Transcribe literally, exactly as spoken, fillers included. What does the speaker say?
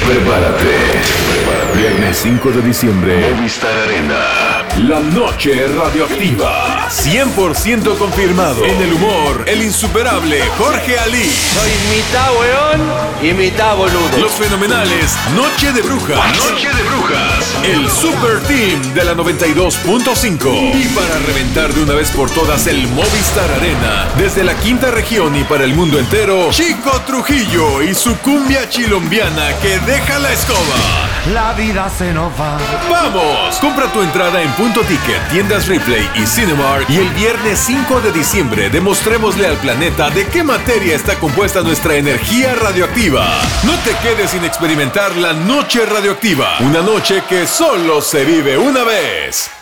Prepárate. Viernes cinco de diciembre, Movistar Arena. La noche radioactiva. cien por ciento confirmado. En el humor, el insuperable Jorge Ali. Soy mitad weón y mitad boludo. Los fenomenales Noche de Brujas. Noche de Brujas. El Super Team de la noventa y dos punto cinco. Y para reventar de una vez por todas el Movistar Arena, desde la quinta región y para el mundo entero, Chico Trujillo y su cumbia chilombiana que deja la escoba. La vida se nos va. ¡Vamos! Compra tu entrada en Punto Ticket, Tiendas Replay y Cinemark, y el viernes cinco de diciembre demostrémosle al planeta de qué materia está compuesta nuestra energía radioactiva. No te quedes sin experimentar la noche radioactiva, una noche que solo se vive una vez.